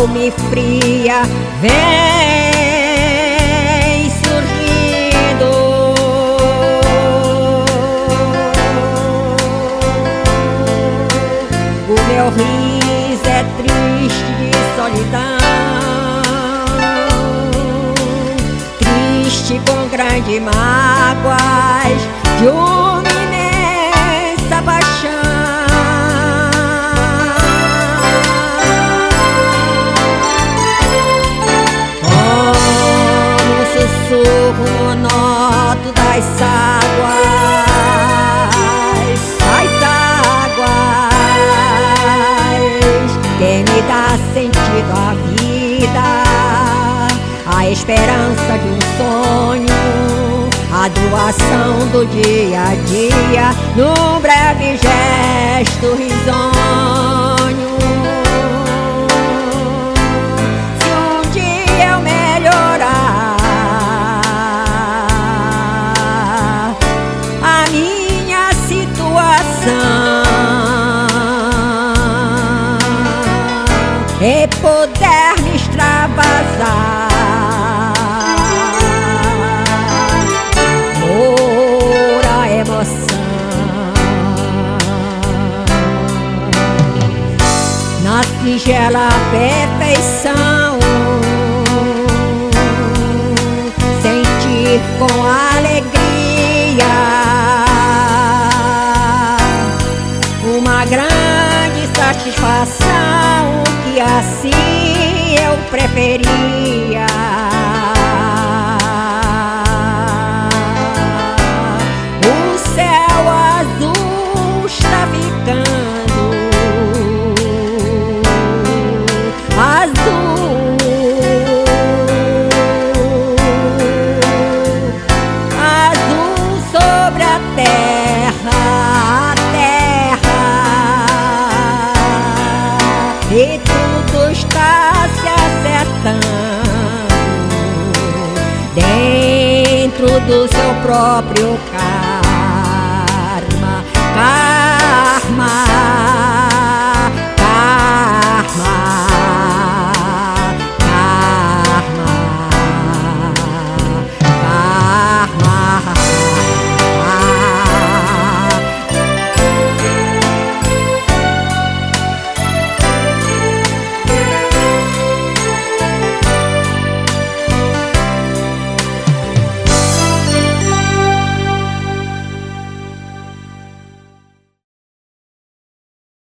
calma e fria vem surgindo. O meu riso é triste de solidão, triste com grandes mágoas de uma imensa paixão. Sussurro monótono das águas, que me dá sentido à vida, a esperança de um sonho, a doação do dia a dia, num breve gesto risonho. Se um dia eu melhorar a minha situação e puder me extravasar por a emoção, na singela perfeição, sentir com alegria uma grande satisfação, que assim eu preferia. O céu azul está ficando azul, azul sobre a terra, e tudo está se acertando dentro do seu próprio carro.